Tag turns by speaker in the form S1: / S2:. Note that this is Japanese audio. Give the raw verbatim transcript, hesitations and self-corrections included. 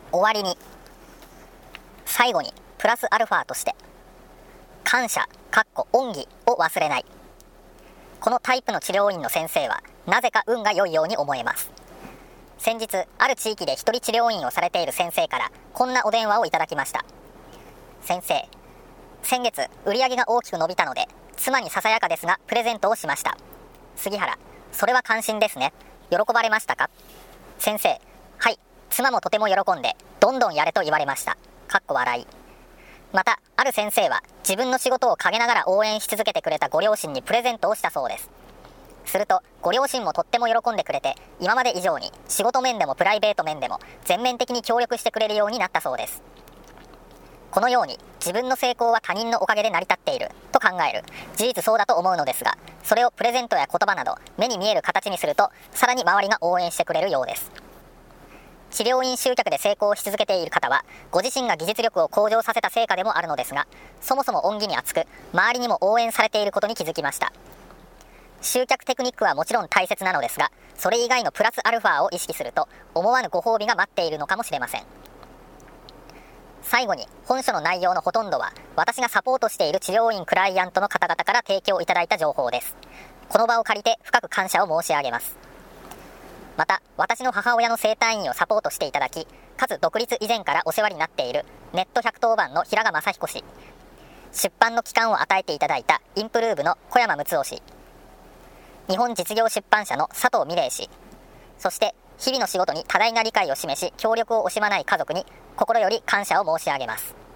S1: 終わりに最後にプラスアルファとして感謝恩義を忘れない。このタイプの治療院の先生はなぜか運が良いように思えます。先日ある地域で一人治療院をされている先生からこんなお電話をいただきました。先生、先月売上が大きく伸びたので妻にささやかですがプレゼントをしました。杉原、それは感心ですね。喜ばれましたか？先生、はい、妻もとても喜んでどんどんやれと言われました。かっこ笑い。またある先生は自分の仕事を陰ながら応援し続けてくれたご両親にプレゼントをしたそうです。するとご両親もとっても喜んでくれて、今まで以上に仕事面でもプライベート面でも全面的に協力してくれるようになったそうです。このように自分の成功は他人のおかげで成り立っていると考える。事実そうだと思うのですが、それをプレゼントや言葉など目に見える形にするとさらに周りが応援してくれるようです。治療院集客で成功し続けている方はご自身が技術力を向上させた成果でもあるのですが、そもそも恩義に厚く周りにも応援されていることに気づきました。集客テクニックはもちろん大切なのですが、それ以外のプラスアルファを意識すると思わぬご褒美が待っているのかもしれません。最後に本書の内容のほとんどは私がサポートしている治療院クライアントの方々から提供いただいた情報です。この場を借りて深く感謝を申し上げます。また私の母親の整体院をサポートしていただき、かつ独立以前からお世話になっているネットひゃくとお番の平賀正彦氏、出版の期間を与えていただいたインプルーブの小山睦夫氏、日本実業出版社の佐藤美玲氏、そして日々の仕事に多大な理解を示し協力を惜しまない家族に心より感謝を申し上げます。